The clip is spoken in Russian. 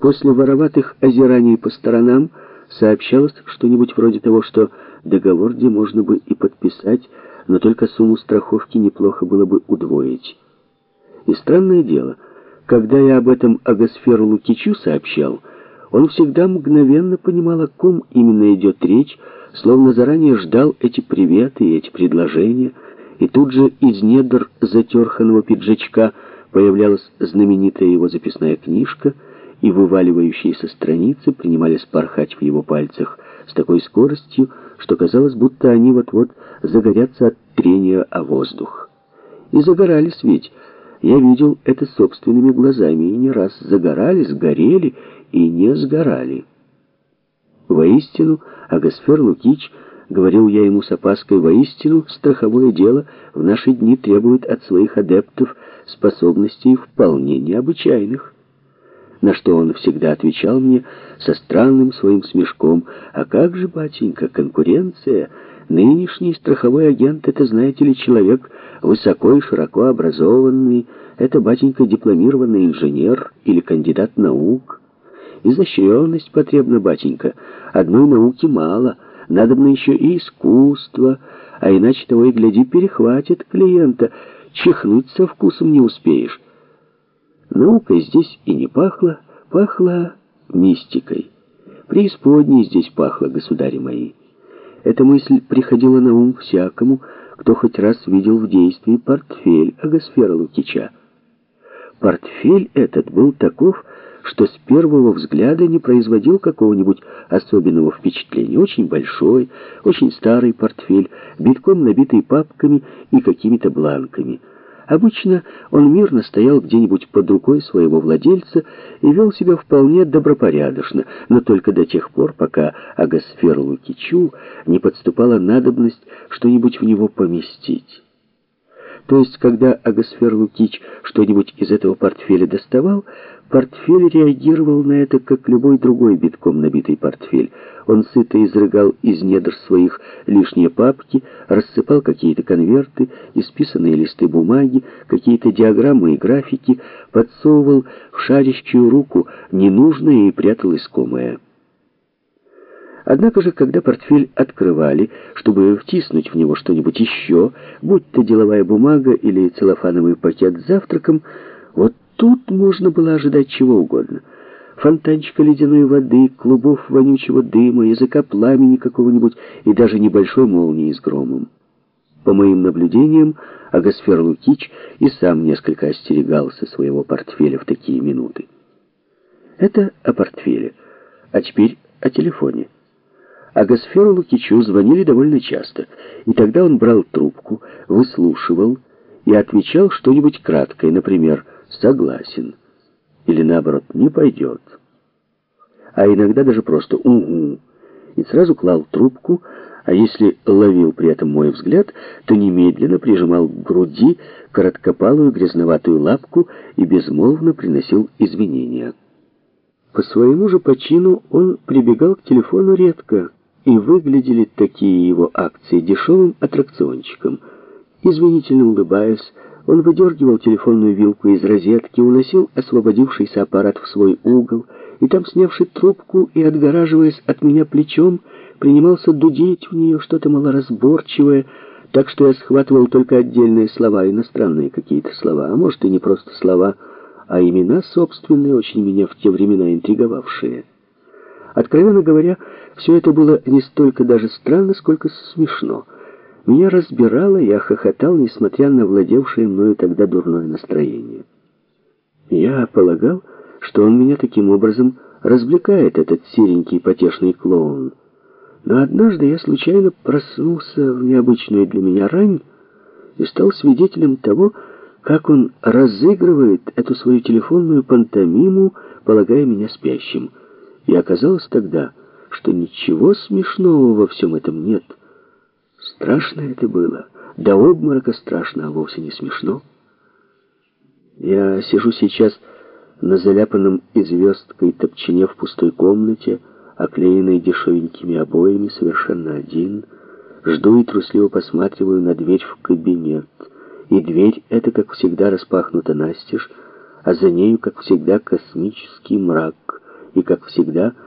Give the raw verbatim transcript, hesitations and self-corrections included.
После вороватых озираний по сторонам сообщалось что-нибудь вроде того, что договор где можно бы и подписать, но только сумму страховки неплохо было бы удвоить. И странное дело, когда я об этом Агасферу Лукичу сообщал, он всегда мгновенно понимал, о ком именно идет речь, словно заранее ждал эти приветы и эти предложения, и тут же из недр затерханного пиджачка появлялась знаменитая его записная книжка, и вываливающиеся страницы принимались порхать в его пальцах с такой скоростью, что казалось, будто они вот-вот загорятся от трения о воздух. И загорались ведь. Я видел это собственными глазами, и не раз загорались, горели и не сгорали. Воистину, Агасфер Лукич, говорил я ему с опаской, воистину, страховое дело в наши дни требует от своих адептов способностей вполне необычайных. На что он всегда отвечал мне со странным своим смешком: «А как же, батенька, конкуренция? Нынешний страховой агент — это, знаете ли, человек высоко и широко образованный, это, батенька, дипломированный инженер или кандидат наук. Изощренность потребна, батенька, одной науки мало, надобно еще и искусство, а иначе того и гляди перехватит клиента, чихнуть со вкусом не успеешь». Наукой здесь и не пахло, пахло мистикой. Преисподней здесь пахло, государи мои. Эта мысль приходила на ум всякому, кто хоть раз видел в действии портфель Агасфера Лукича. Портфель этот был таков, что с первого взгляда не производил какого-нибудь особенного впечатления. Очень большой, очень старый портфель, битком набитый папками и какими-то бланками. Обычно он мирно стоял где-нибудь под рукой своего владельца и вел себя вполне добропорядочно, но только до тех пор, пока Агасферу Лукичу не подступала надобность что-нибудь в него поместить. То есть, когда Агасфер Лукич что-нибудь из этого портфеля доставал, портфель реагировал на это, как любой другой битком набитый портфель. Он сыто изрыгал из недр своих лишние папки, рассыпал какие-то конверты, исписанные листы бумаги, какие-то диаграммы и графики, подсовывал в шарящую руку ненужное и прятал искомое. Однако же, когда портфель открывали, чтобы втиснуть в него что-нибудь еще, будь то деловая бумага или целлофановый пакет с завтраком, вот тут можно было ожидать чего угодно. Фонтанчика ледяной воды, клубов вонючего дыма, языка пламени какого-нибудь и даже небольшой молнии с громом. По моим наблюдениям, Агасфер Лукич и сам несколько остерегался своего портфеля в такие минуты. Это о портфеле. А теперь о телефоне. Агасферу Лукичу звонили довольно часто, и тогда он брал трубку, выслушивал и отвечал что-нибудь краткое, например, «согласен» или, наоборот, «не пойдет», а иногда даже просто «угу», и сразу клал трубку, а если ловил при этом мой взгляд, то немедленно прижимал к груди короткопалую грязноватую лапку и безмолвно приносил извинения. По своему же почину он прибегал к телефону редко, и выглядели такие его акции дешевым аттракциончиком. Извинительно улыбаясь, он выдергивал телефонную вилку из розетки, уносил освободившийся аппарат в свой угол, и там, снявши трубку и отгораживаясь от меня плечом, принимался дудеть в нее что-то малоразборчивое, так что я схватывал только отдельные слова, иностранные какие-то слова, а может и не просто слова, а имена собственные, очень меня в те времена интриговавшие. Откровенно говоря, все это было не столько даже странно, сколько смешно. Меня разбирало, я хохотал, несмотря на владевшее мною тогда дурное настроение. Я полагал, что он меня таким образом развлекает, этот серенький потешный клоун. Но однажды я случайно проснулся в необычную для меня рань и стал свидетелем того, как он разыгрывает эту свою телефонную пантомиму, полагая меня спящим. И оказалось тогда, что ничего смешного во всем этом нет. Страшно это было, до обморока страшно, а вовсе не смешно. Я сижу сейчас на заляпанном известкой топчине в пустой комнате, оклеенной дешевенькими обоями, совершенно один, жду и трусливо посматриваю на дверь в кабинет. И дверь эта, как всегда, распахнута настежь, а за нею, как всегда, космический мрак, и, как всегда,